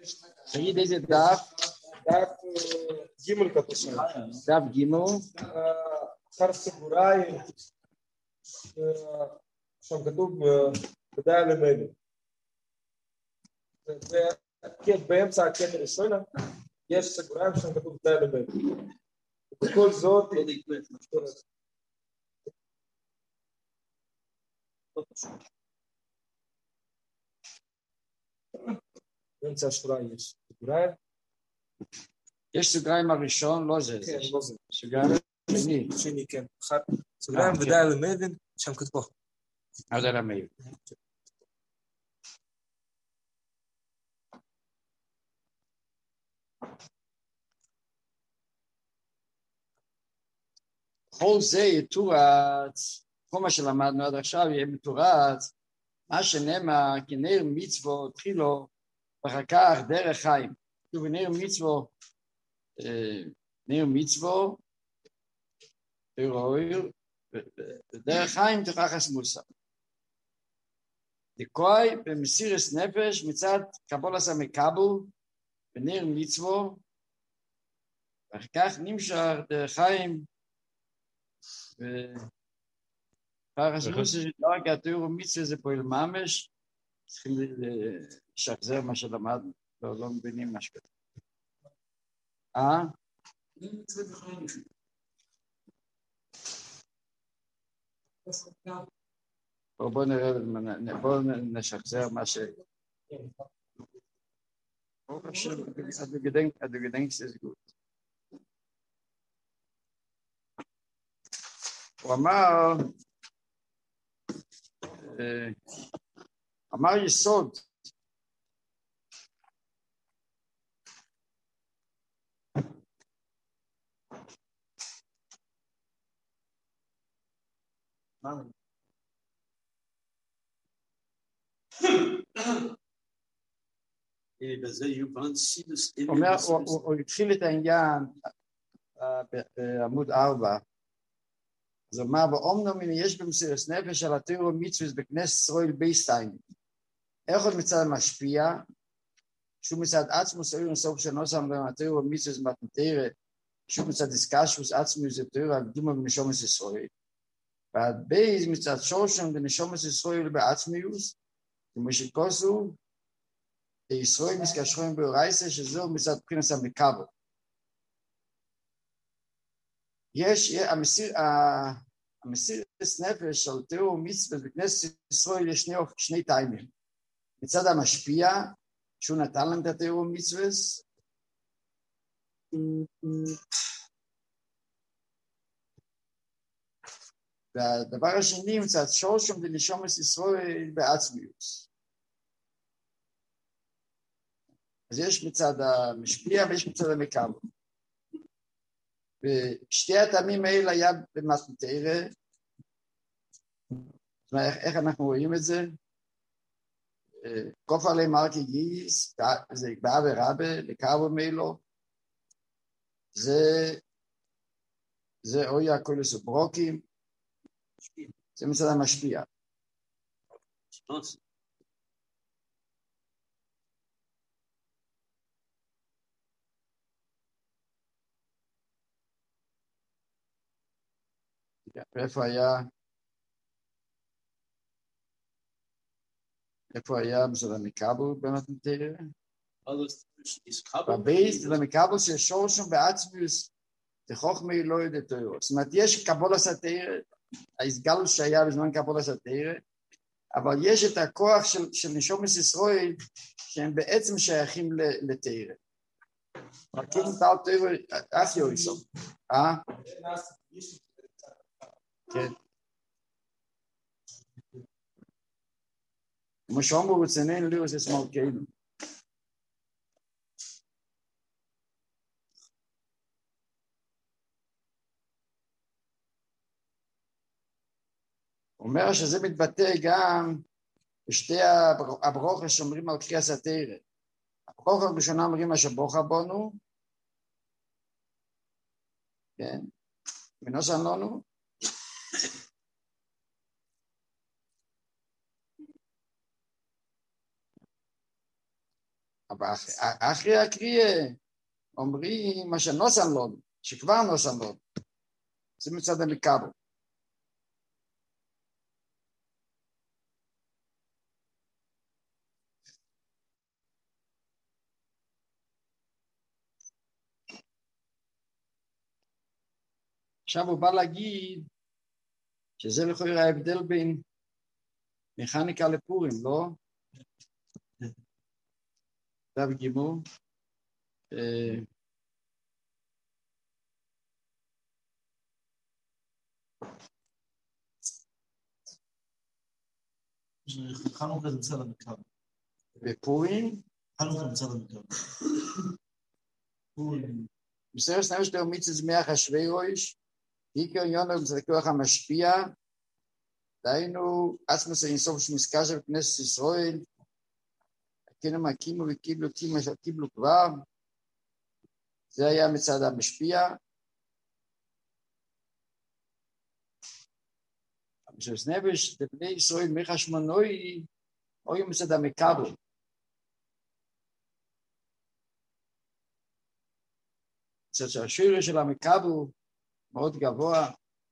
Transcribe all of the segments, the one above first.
תגיד איזה דף? דף גימל כתוב שם. דף גימל. אחר סגוריים, שם כתוב בדאי למלך. באמצע הקטע ראשון, יש סגוריים שם כתוב בדאי למלך. ובכל זאת, באמצע השורה יש סגוריים. יש סגריים הראשון, לא זה. כן, לא זה. סגריים שני. שני, כן. סגריים ודאי למלך, שם כתוב. עד למלך. כל זה יתורץ, כל מה שלמדנו עד עכשיו יהיה מתורץ, מה שנאמר כנר מצוות התחילו, ואחר כך דרך חיים. נר מצוות, נר מצוות, ודרך חיים תוכחס מוסר. דקוי במסירת נפש מצד קבולת המקבל, ונר מצוות, ואחר כך נמשך דרך חיים, והרסמוס שלא רק התיאור ומצווה זה פועל ממש, צריכים לשחזר מה שלמדנו, לא מבינים מה שכתוב. בואו נראה, בואו נשחזר מה ש... du gedenkst ist gut. הוא אמר יסוד, הוא התחיל את העניין בעמוד 4, אז הוא אמר, באומנם יש במסירת נפש על התורה ומצוות בכנסת ישראל בייסטיין. איך עוד מצד המשפיע, שהוא מצד עצמוס אויר נסוף של נוסם במתורה ומצוות במתנתרה, שהוא מצד דיסקשוס עצמוס התורה הקדומה בנשומות ישראל. ועד בייז מצד שורשם בנשומות ישראל בעצמיוס, כמו שכוסו, ישראל מסקשרים באורייסה, שזהו מצד בחינת המקבל. יש, המסירת נפש של תורה ומצוות בכנסת ישראל יש שני טיימים. מצד המשפיע, שהוא נתן להם את התורה ומצוות, והדבר השני מצד שורשם בנשומות ישראל בעצמיוס. אז יש מצד המשפיע ויש מצד המקבל. ושתי הטעמים האלה היה במתנתרה, זאת אומרת, איך אנחנו רואים את זה? כופר למרקי גיס, זה בא ורבה, לקרבו מילו, זה אוי הקולוס וברוקים, זה מצד המשפיע. איפה היה מצד המקבל במתנתרה? בבייס של המקבל ששור שם בעצמיוס תחוכמה לא יודעת תורה. זאת אומרת, יש קבולת התורה, ההסגלות שהיה בזמן קבולת התורה, אבל יש את הכוח של נשומות ישראל שהם בעצם שייכים לתורה. מרכיב נטל תורה, אף יוריסום. כן. כמו שאומרו רצוננו לראות את מלכנו. הוא אומר שזה מתבטא גם בשתי הברוכה שאומרים על קריאת התורה. הברוכה הראשונה אומרים אשר ברוכה בנו, כן, ונוסן לנו, אבל אחרי הקריאה אומרים מה שנוסן לו, שכבר נוסן לו, זה מצד המקבל. עכשיו הוא בא להגיד שזה לכאורה ההבדל בין מכניקה לפורים, לא? דף גימור. חנוכה זה מצד המקרא. בפורים, חנוכה מצד המקרא. מסרס נפש תאו מיצס מח השווירויש, עיקר יונו מצד הכוח המשפיע, דהיינו עצמוס האינסוף שמזכר של כנסת ישראל, הכנם הקימו וקיבלו קימה שקיבלו כבר, זה היה מצד המשפיע. מסרס נפש לבני ישראל מחשמונוי, אוי מצד המקבל. מצד שהשיר של המקבל מאוד גבוה.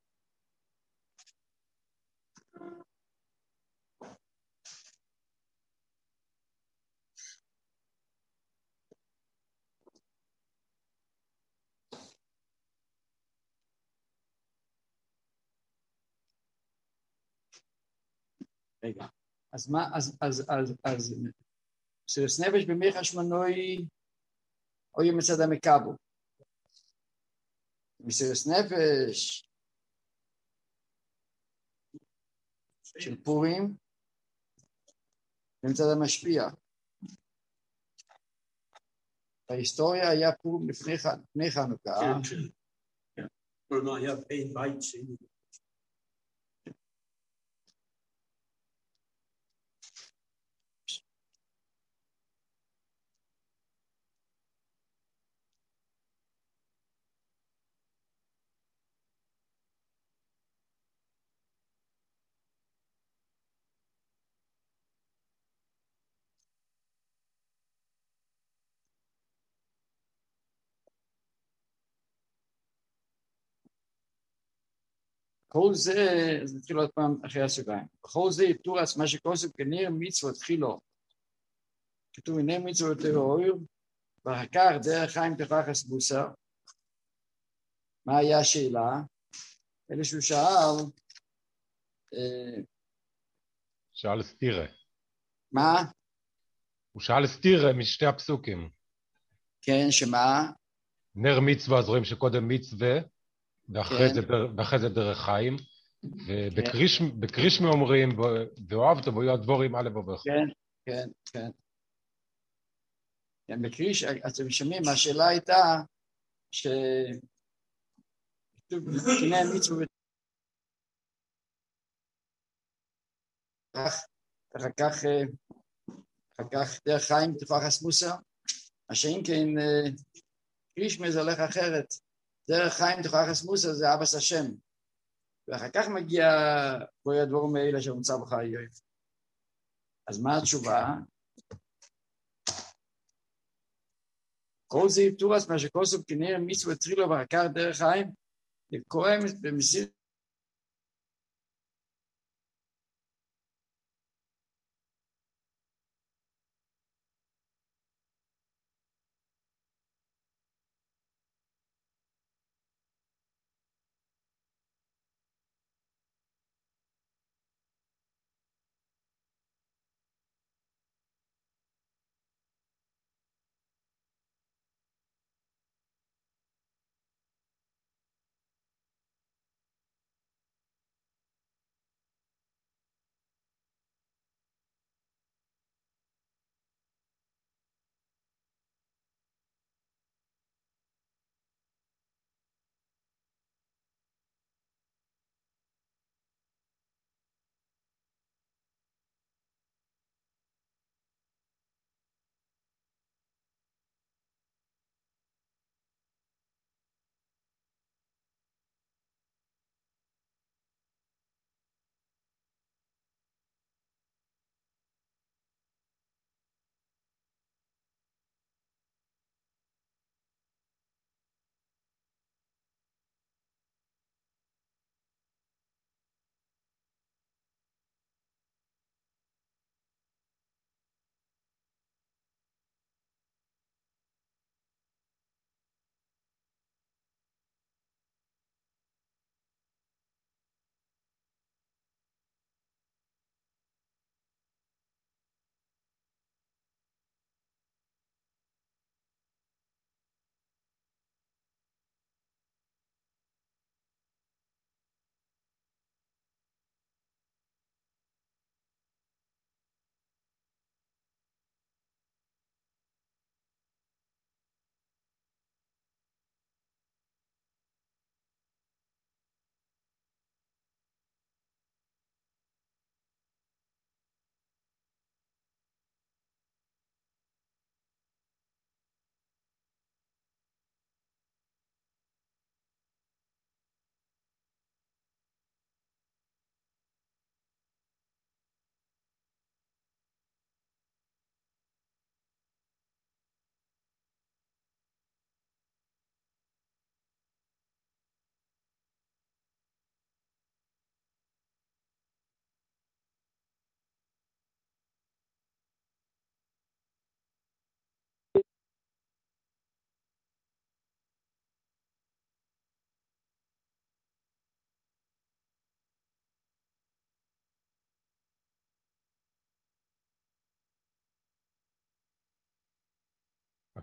רגע, אז מה, אז מסרס נפש במחשמונוי, אוי מצד המקבל. מסרס נפש של פורים במצד המשפיע. בהיסטוריה היה פורים לפני חנוכה. כלומר, היה בין בית שני. כל זה, אז נתחיל עוד פעם אחרי הסוגריים. בכל זה תורס מה שכוסף כנראה מצוות תחילו. כתוב הנה מצוות תראו, ואחר כך דרך חיים תפחס בוסר. מה היה השאלה? אלה שהוא שאל, שאל סתירה. מה? הוא שאל סתירה משתי הפסוקים. כן, שמה? נר מצווה, אז רואים שקודם מצווה, ואחרי כן. זה דרך חיים. כן. ובקרישמי אומרים, ואוהבת בו יהיו הדבורים א' ובך. כן, כן, כן. כן, בקריש, אתם שומעים, השאלה הייתה, כתוב, מצווה אחר כך דרך חיים תפחס מוסר, מה שאם כן קרישמי זה הולך אחרת, דרך חיים תפחס מוסר זה אבס השם, ואחר כך מגיע בואי הדבורים האלה שמוצא בך איוב. אז מה התשובה? כל זה יתורס מה שכוסף כנראה מצווה טרילו ואחר כך דרך חיים, לקרוא במסיר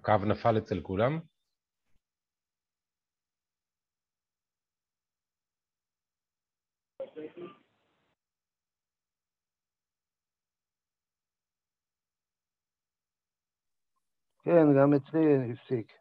הקו נפל אצל כולם? כן, גם אצלי הפסיק.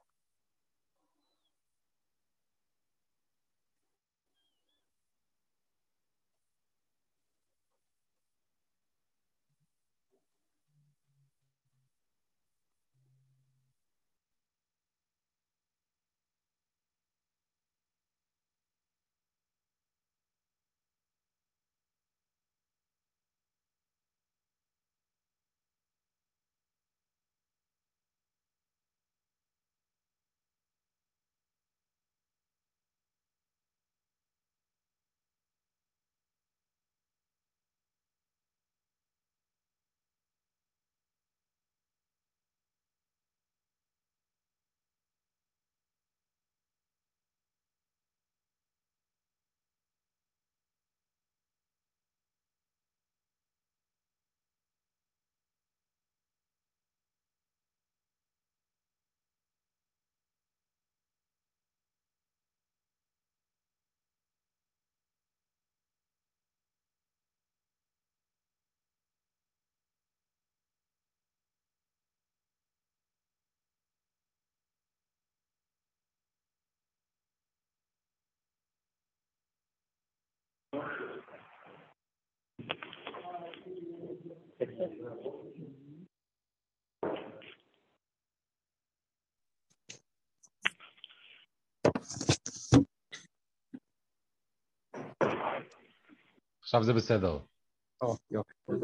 עכשיו זה בסדר. יופי, תודה.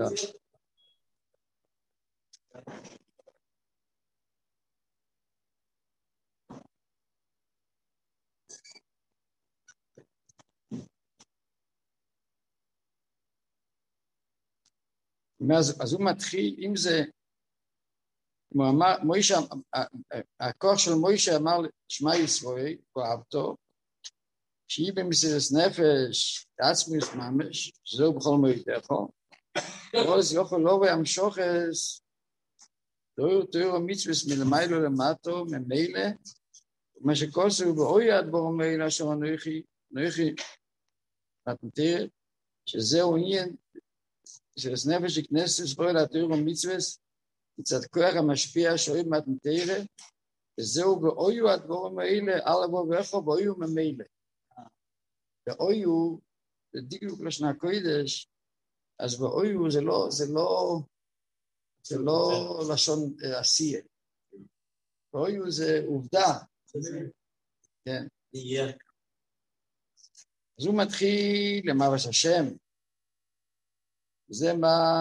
אז הוא מתחיל, אם זה, הוא אמר, הכוח של מוישה אמר שמע ישראל, הוא אהב טוב, שהיא במסירת נפש, עצמוס ממש, זהו בכל מועידך, ואז יוכל לא וימשוכס, תאור המצווס מלמיילו למטו, ממילא, ומה שכוסו באוי הדבור ממילא, אשר נויכי מתנתרת, שזהו עניין, מסירת נפש שכנסת ישראל, התאור המצווס, מצד כוח המשפיע שואב מתנתרת, וזהו באוי הדבור ממילא, על אבו ואיכו, באוי ממילא. באויו, זה דיוק לשנה קודש, אז באויו זה לא לשון עשייה. באויו זה עובדה. כן. אז הוא מתחיל למרש השם. זה מה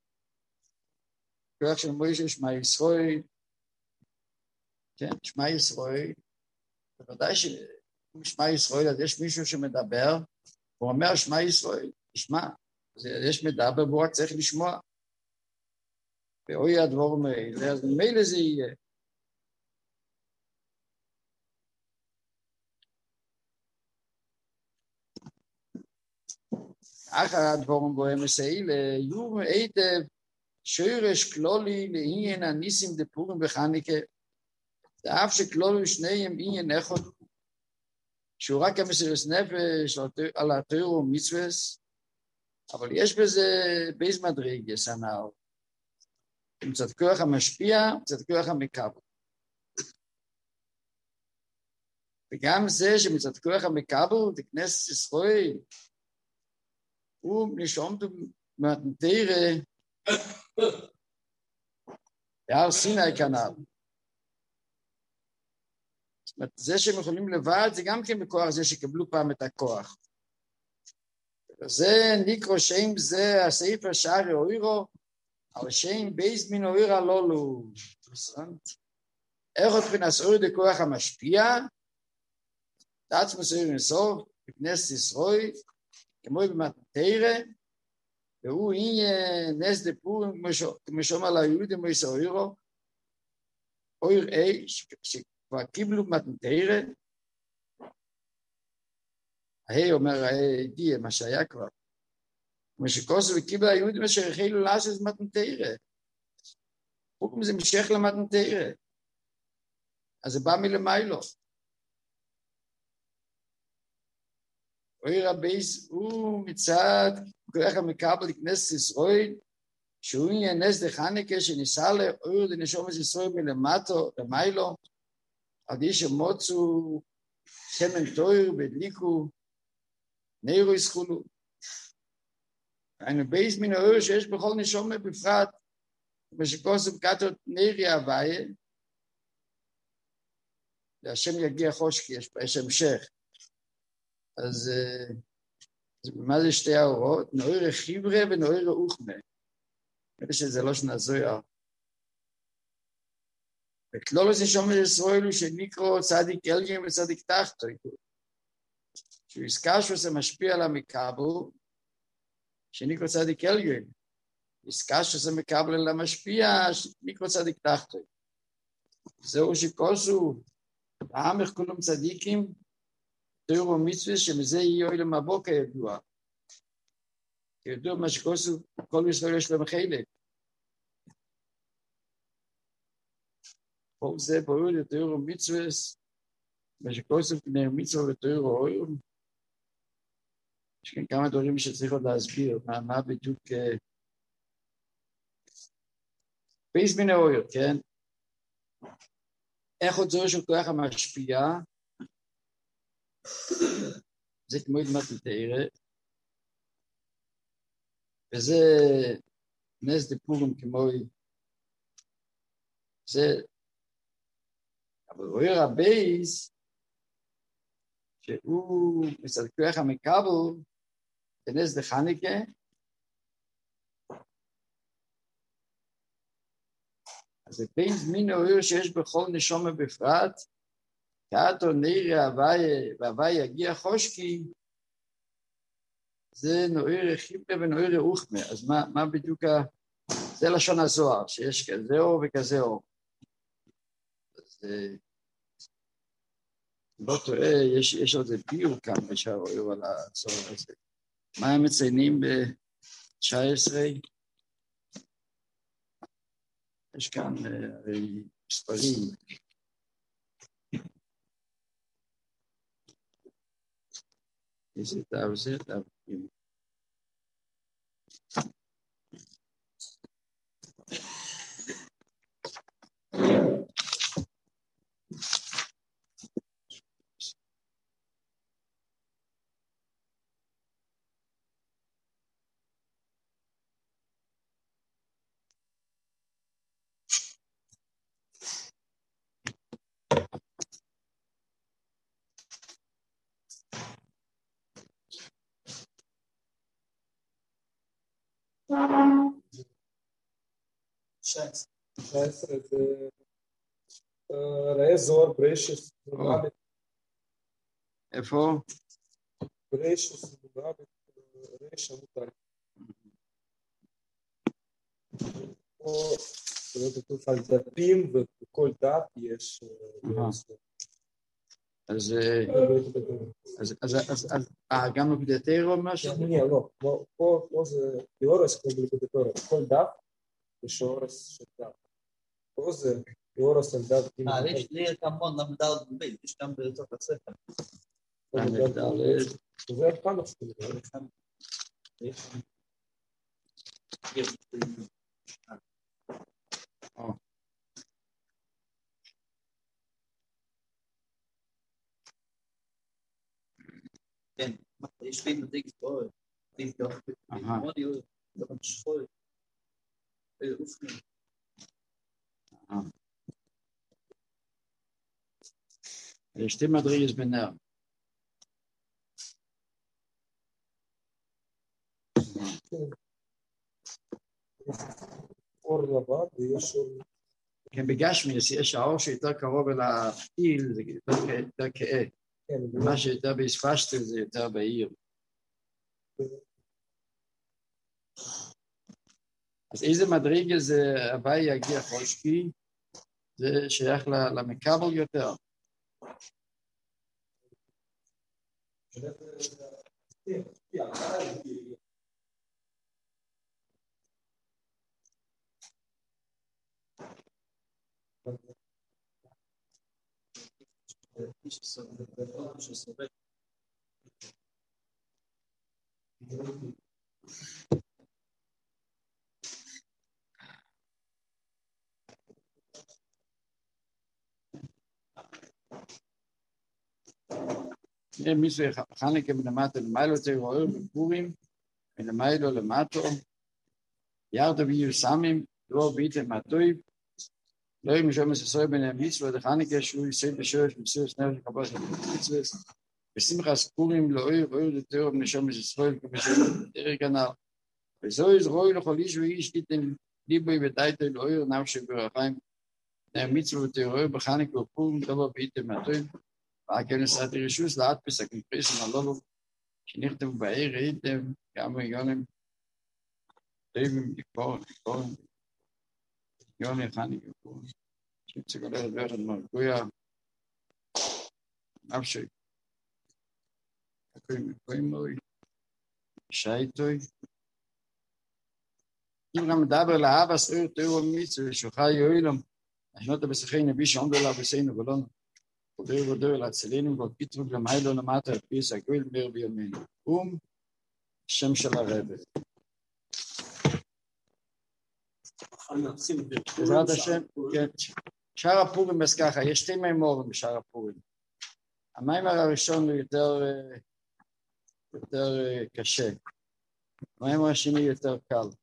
כוח של מוישה, שמע ישראל. כן, שמע ישראל. בוודאי שמע ישראל, אז יש מישהו שמדבר, הוא אומר שמע ישראל, תשמע, יש מדבר, והוא רק צריך לשמוע. ואוי הדבור מאלה, אז מאלה זה יהיה. אחר הדבורים בוהם מסעילה, יום היטב שורש כלולי לעניין הניסים דפורים בחניקה, ואף שכלולו שניהם עניין אחד, שהוא רק המסירת נפש על התורה ומצוות, אבל יש בזה בייס מדרגס הנ"ל, מצד כוח המשפיע, מצד כוח המקבל. וגם זה שמצד כוח המקבל, בכנסת ישראל, הוא נשום מתנתרה, בהר סיני כנ"ל. זאת אומרת, זה שהם יכולים לבד, זה גם כן בכוח זה שקיבלו פעם את הכוח. זה נקרא שם זה הסעיפר שערי אוירו, אבל שם בייס מן אוירה לולו. איך עוד פנס אויר דכוח המשפיע, תעצמוס אויר נסוף, בכנסת ישראל, כמו במתנתרה, והוא נס דפורים, כמו שאומר ליהודים מויס אוירו, אויר אי, שכבר קיבלו מתנתרה, ההי אומר די, מה שהיה כבר, כמו שכוסו וקיבל היהודים אשר החלו לעשות מתנתרה, הוא זה משך למתנתרה, אז זה בא מלמיילו. אוי רבייס הוא מצד כוח המקבל לכנסת ישראל, שהוא יהיה נס דחניקה שניסה לאור לנשומת ישראל מלמטו למיילו, עד איש המוצו שמן תויר והדליקו נרו יסחולו. היינו בייס מן האור שיש בכל נשומה בפרט, ושכוסם כתות נרי הוויה, והשם יגיע חושקי, יש המשך. אז מה זה שתי האורות? נאור חיברה ונאור אוכמה. נראה שזה לא שנזויה. וכלולוס נשומת ישראל הוא שנקרא צדיק אלגים וצדיק תחתו. שהוא הזכר שזה משפיע על המקבל, שנקרא צדיק אלגים. הזכר שזה מקבל על המשפיע, שנקרא צדיק תחתו. זהו שכוסו, העמך כולם צדיקים, תורו מצווה שמזה יהיה אוהלם הבא כידוע. כידוע מה שכוסו, כל ישראל יש להם חלק. כל זה ברור לתורו מצווה, מה שכוסו כנראה מצווה ותורו אוהלם. יש כאן כמה דברים שצריך עוד להסביר, מה בדיוק בייס מן האוהל, כן? איך עוד זו של כוח המשפיע, זה כמו ילמת לתארה, וזה נס דפורים כמו, זה, אבל רואה הבייס, שהוא מצד כוח המקבל, כנס דחניקה, אז זה בייס מין האור שיש בכל נשומה בפרט, כאתו נראה והווי יגיע חושקי, זה נוער חיפה ונוער אוכמה. אז מה בדיוק, זה לשון הזוהר, שיש כזה אור וכזה אור. אז לא טועה, יש עוד ביור כאן בשערו על הזוהר הזה. מה הם מציינים ב-19? יש כאן מספרים. איזה תאו זה? תאו. זה ראה זוהר ברשס, איפה? ברשס, רשע מותר. פה זה כתוב על דפים ובכל דף יש אז גם בקדטרו או משהו? לא, פה זה תיאורס כמו בקדטרו, כל דף יש אורס של דף. פה זה תיאורס על דף. יש לי המון למדל בבית, יש גם בתוך הספר. זה כמה שכאלה. כן, יש לי מדליק פה, מאוד יהוד, גם שחוי, אופני. יש שתי מדרגות בנר. אור לבן ויש אור... כן, בגשמי, יש האור שיותר קרוב אל הפתיל, זה יותר כאה. מה שיותר בספשטל זה יותר בעיר. אז איזה מדרגה זה הבא יגיע חושקי, זה שייך למקבל יותר. שסובל. מישהו חנוכה מלמטה למיילו תרוער בפורים, מלמיילו למטו, ירדו ויוסמים, לא ביתם הטויב, לא יהיה משום ישראל בני המצוות, חנוכה שהוא יסוד בשורש מסירות נפש לקבל של המצוות, בשמחת פורים לא אויר לתורה בנשום ישראל כבשם דרך הנ"ל. וזוהי זרועי לכל איש ואיש תיתן ליבוי ודייתו לא אויר נפשי ברחיים, בני המצוות ותרוער בחנוכה ופורים, לא ביתם הטויב, והכנס עד רשוס להדפס הקמפרסים הללו שנכתבו בעיר ראיתם גם יונים טובים לקורן יוני חנוכה פורים שצריך ללכת ביחד מרגויה נפשי הקוים מוי שייטוי אם גם מדבר לאהבה סעור תאור ומצווה שוחי יועילם נשנות הבשכי נביא שעומדו לה בסינו ולנו ודור להצלינו ופיתרו למעילו למטה פיס הגויל מר בימינו. שם של הרבי. בעזרת השם, שער הפורים אז ככה, יש שתי מימורים בשער הפורים. המיימר הראשון הוא יותר קשה. המיימר השני יותר קל.